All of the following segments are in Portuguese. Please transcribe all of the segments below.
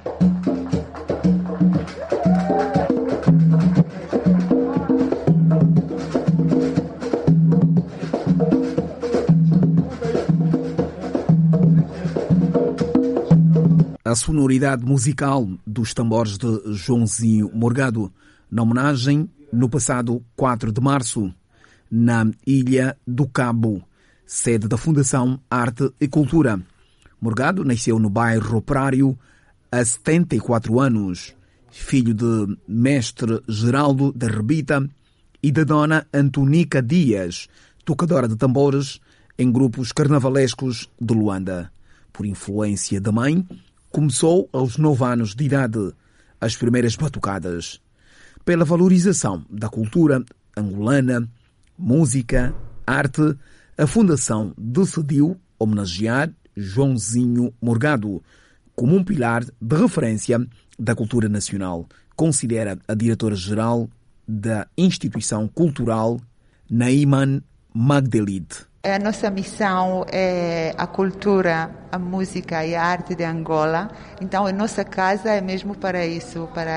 A sonoridade musical dos tambores de Joãozinho Morgado, na homenagem no passado 4 de março, na Ilha do Cabo, sede da Fundação Arte e Cultura. Morgado nasceu no bairro Operário há 74 anos, filho de mestre Geraldo da Rebita e da dona Antonica Dias, tocadora de tambores em grupos carnavalescos de Luanda. Por influência da mãe, começou aos 9 anos de idade as primeiras batucadas. Pela valorização da cultura angolana, música, arte, a Fundação decidiu homenagear Joãozinho Morgado como um pilar de referência da cultura nacional, considera a diretora-geral da instituição cultural, Naiman Magdelid. A nossa missão é a cultura, a música e a arte de Angola. Então, a nossa casa é mesmo para isso, para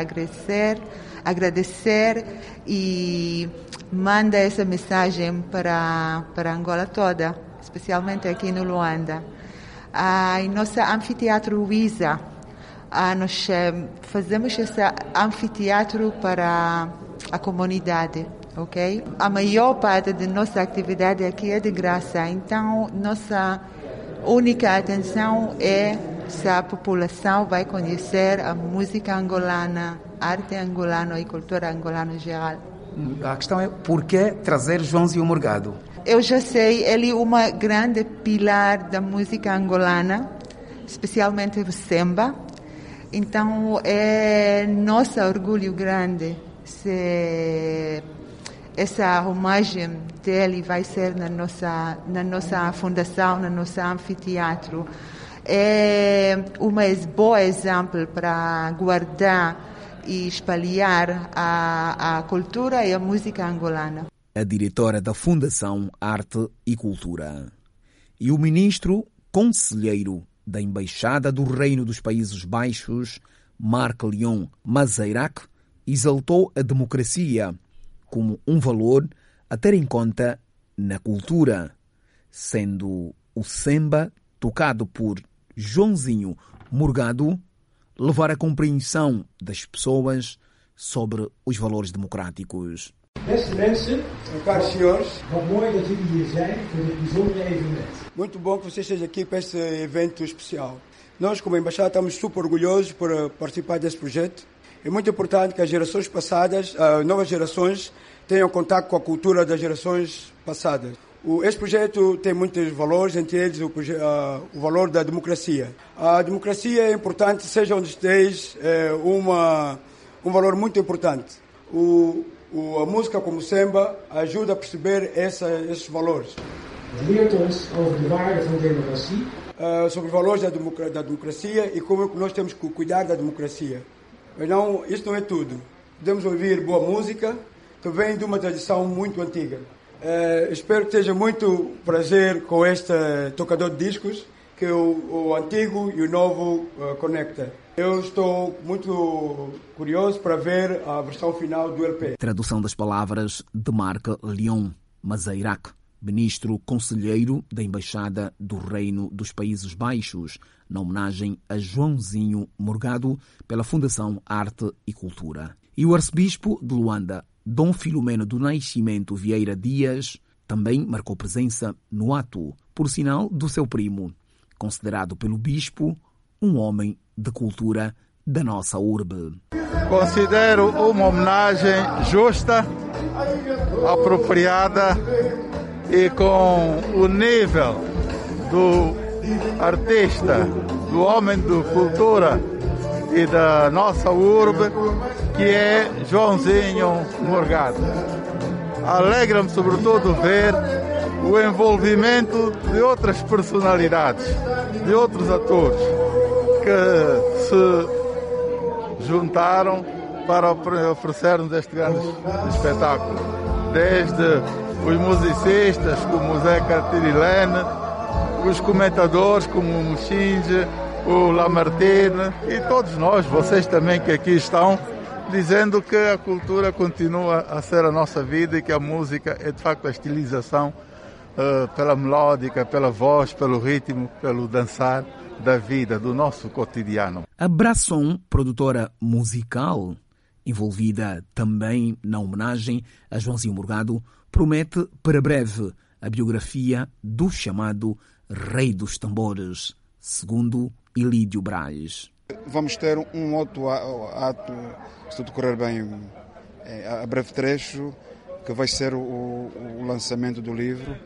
agradecer e manda essa mensagem para Angola toda, especialmente aqui no Luanda. Em nosso anfiteatro Wiza, nós fazemos esse anfiteatro para a comunidade. Okay? A maior parte da nossa atividade aqui é de graça, então nossa única atenção é se a população vai conhecer a música angolana, a arte angolana e cultura angolana em geral. A questão é por que trazer Joãozinho Morgado? Eu já sei, ele é uma grande pilar da música angolana, especialmente o samba, então é nosso orgulho grande se essa homenagem dele vai ser na nossa fundação, no nosso anfiteatro. É um bom exemplo para guardar e espalhar a cultura e a música angolana. A diretora da Fundação Arte e Cultura. E o ministro conselheiro da Embaixada do Reino dos Países Baixos, Marc-Léon Mazeirac, exaltou a democracia como um valor a ter em conta na cultura, sendo o samba, tocado por Joãozinho Morgado, levar a compreensão das pessoas sobre os valores democráticos. Beste mensen, caros senhores, wat mooi dat jullie hier zijn voor dit bijzondere evenement. Muito bom que vocês estejam aqui para este evento especial. Nós, como Embaixada, estamos super orgulhosos por participar desse projeto. É muito importante que as gerações passadas, novas gerações, tenham contato com a cultura das gerações passadas. Este projeto tem muitos valores, entre eles o valor da democracia. A democracia é importante, seja onde esteja, um valor muito importante. A música como samba ajuda a perceber esses valores. Sobre os valores da democracia e como nós temos que cuidar da democracia. Mas não, isso não é tudo. Podemos ouvir boa música, que vem de uma tradição muito antiga. Espero que tenha muito prazer com este tocador de discos, que o antigo e o novo conecta. Eu estou muito curioso para ver a versão final do LP. Tradução das palavras de Marc-Léon Mazeirac, ministro conselheiro da Embaixada do Reino dos Países Baixos, na homenagem a Joãozinho Morgado pela Fundação Arte e Cultura. E o arcebispo de Luanda, Dom Filomeno do Nascimento Vieira Dias, também marcou presença no ato, por sinal do seu primo, considerado pelo bispo um homem de cultura da nossa urbe. Considero uma homenagem justa, apropriada e com o nível do artista, do homem de cultura e da nossa urbe, que é Joãozinho Morgado. Alegra-me sobretudo ver o envolvimento de outras personalidades, de outros atores que se juntaram para oferecer-nos este grande espetáculo. Desde os musicistas como Zé Catilene, os comentadores como o Muxinge o Lamartine e todos nós, vocês também que aqui estão, dizendo que a cultura continua a ser a nossa vida e que a música é de facto a estilização pela melódica, pela voz, pelo ritmo, pelo dançar da vida, do nosso cotidiano. A Brasson, produtora musical, envolvida também na homenagem a Joãozinho Morgado, promete para breve a biografia do chamado Rei dos Tambores, segundo Ilídio Braz. Vamos ter um outro ato, se tudo correr bem, a breve trecho, que vai ser o lançamento do livro,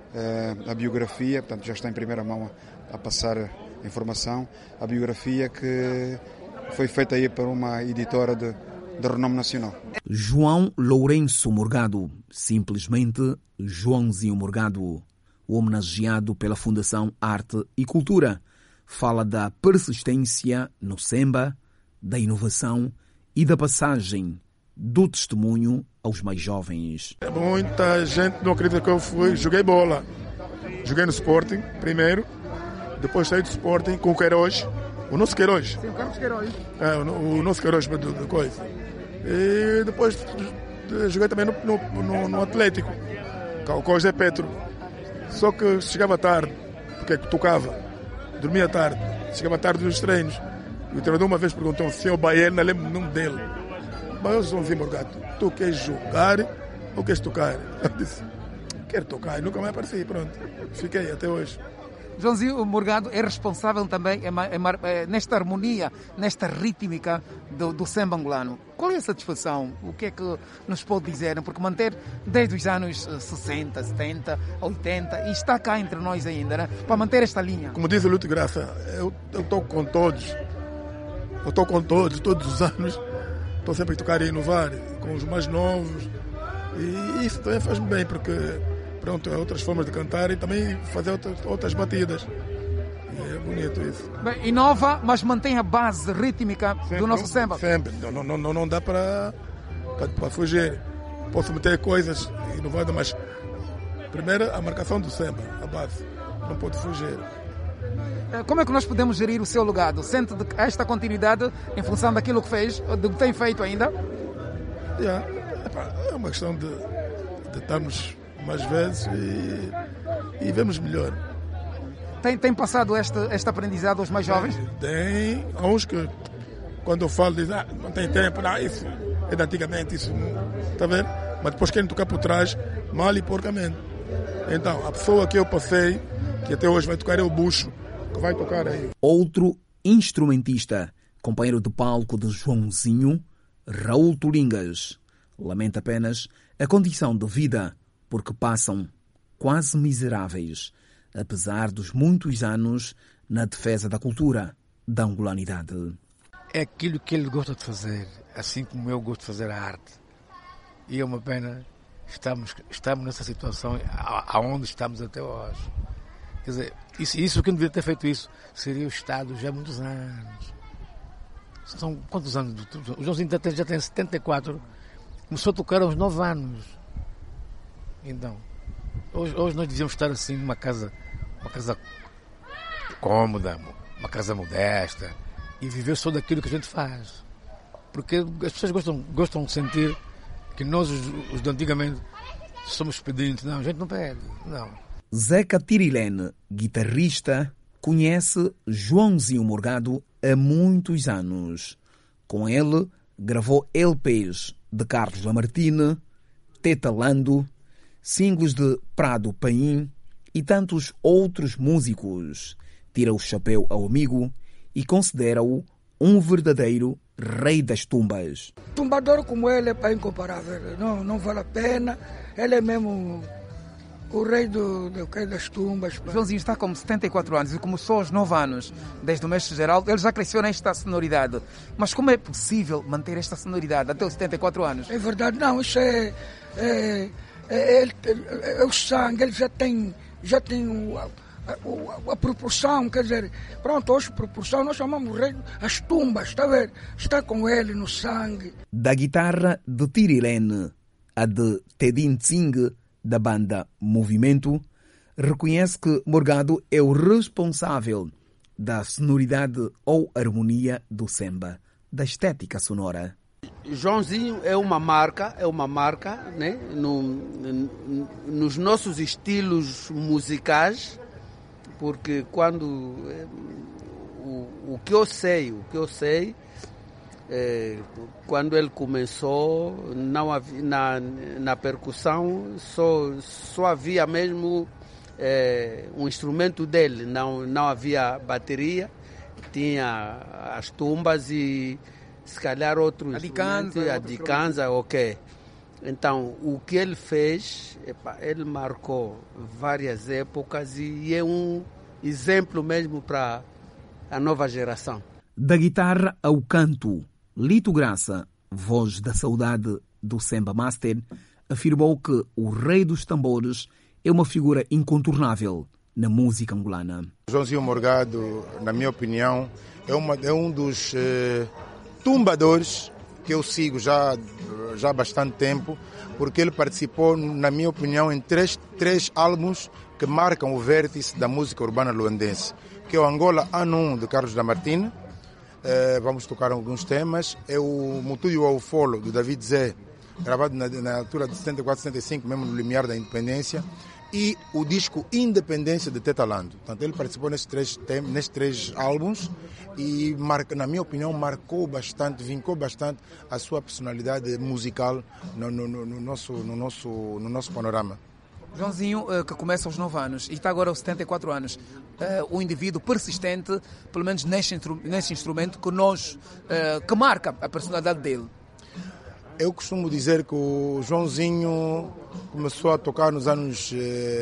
a biografia, portanto já está em primeira mão a passar a informação, a biografia que foi feita aí por uma editora de renome nacional. João Lourenço Morgado, simplesmente Joãozinho Morgado, homenageado pela Fundação Arte e Cultura, fala da persistência no samba, da inovação e da passagem do testemunho aos mais jovens. Muita gente não acredita que eu joguei bola. Joguei no Sporting primeiro, depois saí do Sporting com o Queiroz, o nosso Queiroz. Sim, o Carlos Queiroz. O nosso Queiroz de coisa. E depois joguei também no Atlético, com o José Petro. Só que chegava tarde, porque tocava, dormia tarde, chegava tarde nos treinos. E o treinador uma vez perguntou se eu Baiano, não lembro o nome dele. Mas eu sou um Joãozinho Morgado, tu queres jogar ou queres tocar? Eu disse, quero tocar, e nunca mais apareci, pronto. Fiquei até hoje. Joãozinho Morgado é responsável também nesta harmonia, nesta rítmica do samba angolano. Qual é a satisfação? O que é que nos pode dizer? Porque manter desde os anos 60, 70, 80, e está cá entre nós ainda, né? Para manter esta linha. Como diz o Lúcio Graça, eu estou com todos. Eu estou com todos os anos. Estou sempre a tocar e inovar com os mais novos. E isso também faz-me bem, porque pronto, há outras formas de cantar e também fazer outras batidas. E é bonito isso. Bem, inova, mas mantém a base rítmica sempre, do nosso samba. Sempre. Não dá para fugir. Posso meter coisas inovadas, mas primeiro a marcação do samba, a base. Não pode fugir. Como é que nós podemos gerir o seu legado? Sente esta continuidade em função daquilo que fez, do que tem feito ainda? É uma questão de estarmos mais vezes e vemos melhor. Tem passado este aprendizado aos mais jovens? Tem. Há uns que, quando eu falo, dizem não tem tempo, não, isso é de antigamente, isso está vendo? Mas depois querem tocar por trás, mal e porcamente. Então, a pessoa que eu passei, que até hoje vai tocar, é o Bucho, que vai tocar aí. Outro instrumentista, companheiro de palco de Joãozinho, Raul Tulingas, lamenta apenas a condição de vida, porque passam quase miseráveis, apesar dos muitos anos na defesa da cultura, da angolanidade. É aquilo que ele gosta de fazer, assim como eu gosto de fazer a arte. E é uma pena estamos nessa situação aonde estamos até hoje. Quer dizer, isso que não devia ter feito isso seria o Estado já há muitos anos. São quantos anos? O Joãozinho já tem 74, começou a tocar aos 9 anos. Então, hoje nós devíamos estar assim numa casa cômoda, uma casa modesta e viver só daquilo que a gente faz. Porque as pessoas gostam de sentir que nós, os de antigamente, somos pedintes. Não, a gente não pede, não. Zeca Tirilene, guitarrista, conhece Joãozinho Morgado há muitos anos. Com ele, gravou LPs de Carlos Lamartine, Teta Lando, singles de Prado Paim e tantos outros músicos. Tira o chapéu ao amigo e considera-o um verdadeiro rei das tumbas. Tumbador como ele é incomparável, não vale a pena. Ele é mesmo o rei das tumbas. Joãozinho está com 74 anos e começou aos 9 anos, desde o mestre Geraldo. Ele já cresceu nesta sonoridade. Mas como é possível manter esta sonoridade até os 74 anos? É verdade, não, isso é o sangue, ele já tem a proporção, quer dizer, pronto, hoje proporção, nós chamamos rei, as tumbas, está a ver? Está com ele no sangue. Da guitarra de Tirilene, a de Tedin Tsing, da banda Movimento, reconhece que Morgado é o responsável da sonoridade ou harmonia do samba, da estética sonora. Joãozinho é uma marca, né? Nos nossos estilos musicais, porque quando o que eu sei, quando ele começou, não havia, na percussão só havia mesmo um instrumento dele, não havia bateria, tinha as tumbas e se calhar outros a dicanza, ok. Então, o que ele fez, ele marcou várias épocas e é um exemplo mesmo para a nova geração. Da guitarra ao canto, Lito Graça, voz da saudade do Semba Master, afirmou que o rei dos tambores é uma figura incontornável na música angolana. Joãozinho Morgado, na minha opinião, é um dos tumbadores que eu sigo já há bastante tempo, porque ele participou, na minha opinião, em três álbuns que marcam o vértice da música urbana luandense, que é o Angola Ano 1 de Carlos Lamartine. Vamos tocar alguns temas. É o Mutuio ao Folo, do David Zé, gravado na altura de 74, 75, mesmo no limiar da independência, e o disco Independência de Tetalando. Portanto, ele participou nesses três álbuns e, na minha opinião, vincou bastante a sua personalidade musical no nosso panorama. Joãozinho, que começa aos 9 anos e está agora aos 74 anos, um indivíduo persistente, pelo menos neste instrumento que marca a personalidade dele. Eu costumo dizer que o Joãozinho começou a tocar nos anos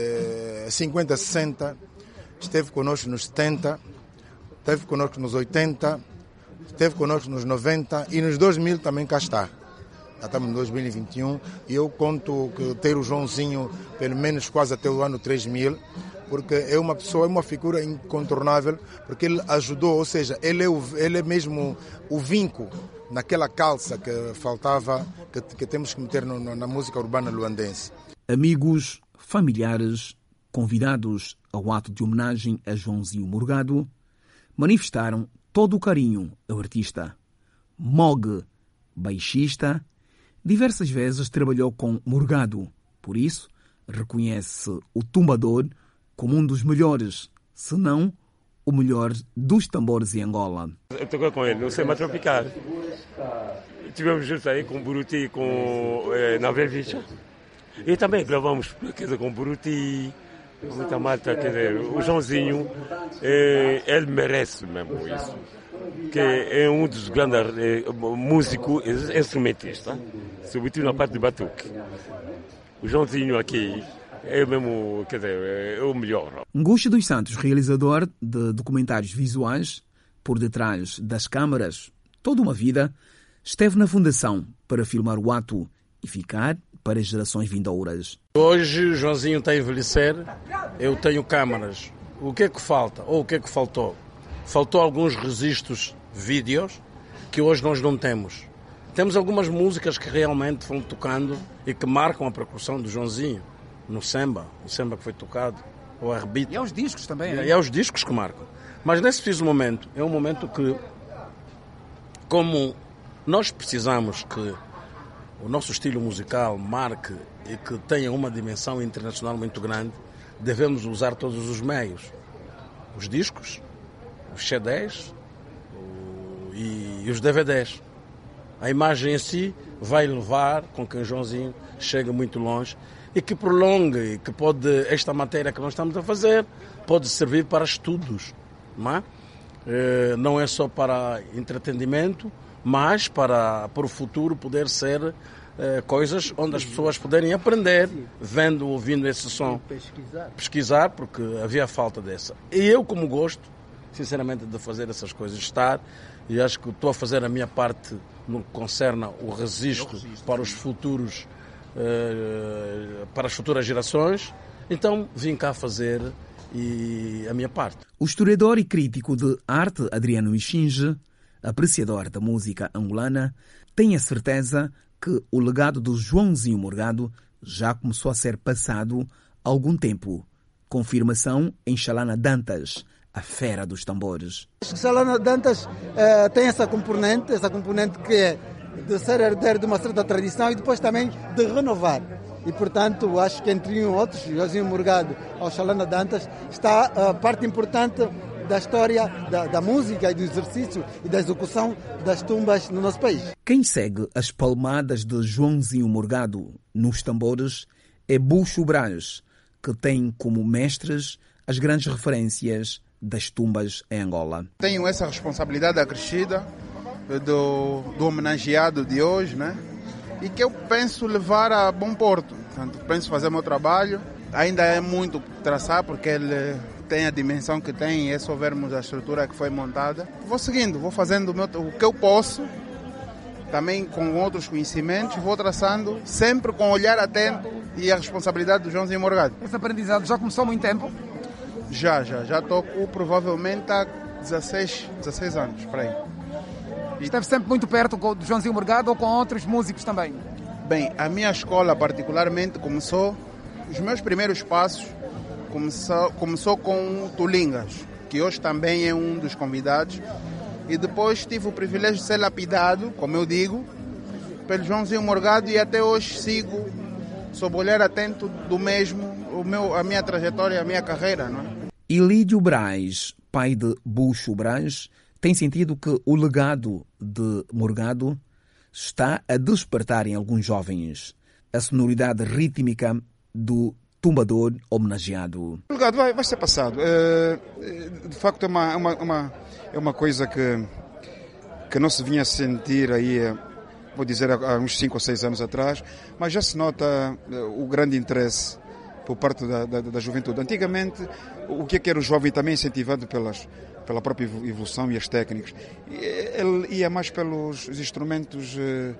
50, 60, esteve connosco nos 70, esteve connosco nos 80, esteve connosco nos 90 e nos 2000 também cá está. Já estamos em 2021 e eu conto que ter o Joãozinho pelo menos quase até o ano 3000, porque é uma figura incontornável, porque ele ajudou, ou seja, ele é mesmo o vinco naquela calça que faltava, que temos que meter na música urbana luandense. Amigos, familiares, convidados ao ato de homenagem a Joãozinho Morgado, manifestaram todo o carinho ao artista. Mog, baixista, diversas vezes trabalhou com Morgado, por isso reconhece o tumbador como um dos melhores, se não o melhor dos tambores em Angola. Eu toquei com ele no Semba Tropical. Tivemos juntos aí com o Buruti e com Navel Vicha. E também gravamos com o Buruti, com muita malta. O Joãozinho, ele merece mesmo isso. Que é um dos grandes músicos, instrumentistas, sobretudo na parte de batuque. O Joãozinho aqui é mesmo, é o melhor. Nguxa dos Santos, realizador de documentários visuais, por detrás das câmaras, toda uma vida, esteve na fundação para filmar o ato e ficar para as gerações vindouras. Hoje o Joãozinho está a envelhecer, eu tenho câmaras. O que é que falta? Ou o que é que faltou? Faltou alguns registros vídeos que hoje nós não temos. Temos algumas músicas que realmente foram tocando e que marcam a percussão do Joãozinho no Semba, o Semba que foi tocado, ou a rebita. E aos discos também. E aos discos que marcam. Mas nesse preciso momento, é um momento que, como nós precisamos que o nosso estilo musical marque e que tenha uma dimensão internacional muito grande, devemos usar todos os meios. Os discos, os CDs e os DVDs. A imagem em si vai levar com que o Joãozinho chegue muito longe e que prolongue, e que esta matéria que nós estamos a fazer pode servir para estudos. Não é só para entretenimento, mas para o futuro poder ser coisas onde as pessoas puderem aprender, vendo, ouvindo esse som. Pesquisar, porque havia falta dessa. E eu, como gosto, sinceramente, de fazer essas coisas, estar, e acho que estou a fazer a minha parte no que concerne o registro para os futuros, para as futuras gerações, então vim cá fazer a minha parte. O historiador e crítico de arte Adriano Ixinge, apreciador da música angolana, tem a certeza que o legado do Joãozinho Morgado já começou a ser passado há algum tempo. Confirmação em Xalana Dantas, a fera dos tambores. Acho que Chalana Dantas tem essa componente que é de ser herdeiro de uma certa tradição e depois também de renovar. E, portanto, acho que entre outros, Joãozinho Morgado ao Chalana Dantas, está a parte importante da história da música e do exercício e da execução das tumbas no nosso país. Quem segue as palmadas de Joãozinho Morgado nos tambores é Bucho Braz, que tem como mestres as grandes referências das tumbas em Angola. Tenho essa responsabilidade acrescida do homenageado de hoje, né? E que eu penso levar a bom porto. Portanto, penso fazer meu trabalho. Ainda é muito traçar, porque ele tem a dimensão que tem, e é só vermos a estrutura que foi montada. Vou seguindo, vou fazendo o que eu posso, também com outros conhecimentos, vou traçando, sempre com o olhar atento e a responsabilidade do Joãozinho Morgado. Esse aprendizado já começou há muito tempo? Já toco provavelmente há 16 anos, por aí. Esteve sempre muito perto do Joãozinho Morgado ou com outros músicos também? Bem, a minha escola particularmente os meus primeiros passos começou com o Tulingas, que hoje também é um dos convidados, e depois tive o privilégio de ser lapidado, como eu digo, pelo Joãozinho Morgado, e até hoje sigo sob o olhar atento do mesmo, a minha trajetória, a minha carreira, não é? Ilídio Braz, pai de Bucho Braz, tem sentido que o legado de Morgado está a despertar em alguns jovens a sonoridade rítmica do tumbador homenageado. O legado vai ser passado. De facto, é uma coisa que não se vinha a sentir aí, vou dizer, há uns 5 ou 6 anos atrás, mas já se nota o grande interesse por parte da juventude. Antigamente, o que era o jovem também incentivado pela própria evolução e as técnicas. Ele ia mais pelos instrumentos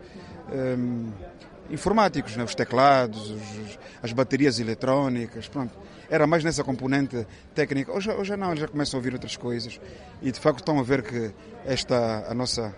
informáticos, né? Os teclados, as baterias eletrónicas, pronto. Era mais nessa componente técnica. Hoje não, eles já começam a ouvir outras coisas e de facto estão a ver que a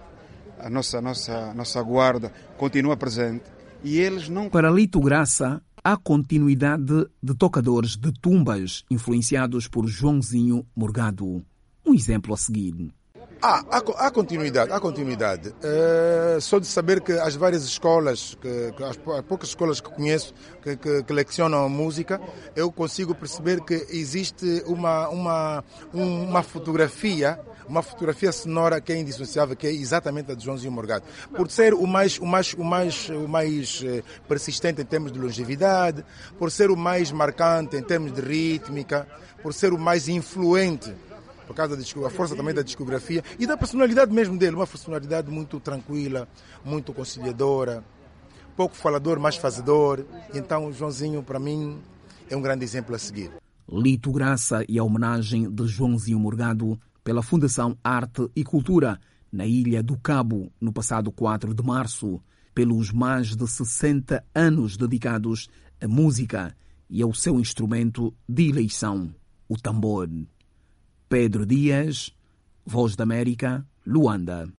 nossa guarda continua presente e eles não... Para Lito Graça, há continuidade de tocadores de tumbas influenciados por Joãozinho Morgado. Um exemplo a seguir. Há continuidade. Só de saber que as várias escolas, as poucas escolas que conheço que lecionam a música, eu consigo perceber que existe uma fotografia sonora que é indissociável, que é exatamente a de Joãozinho Morgado. Por ser o mais persistente em termos de longevidade, por ser o mais marcante em termos de rítmica, por ser o mais influente, por causa da força também da discografia e da personalidade mesmo dele, uma personalidade muito tranquila, muito conciliadora, pouco falador, mais fazedor. Então o Joãozinho, para mim, é um grande exemplo a seguir. Lito Graça e a homenagem de Joãozinho Morgado pela Fundação Arte e Cultura, na Ilha do Cabo, no passado 4 de março, pelos mais de 60 anos dedicados à música e ao seu instrumento de eleição, o tambor. Pedro Dias, Voz da América, Luanda.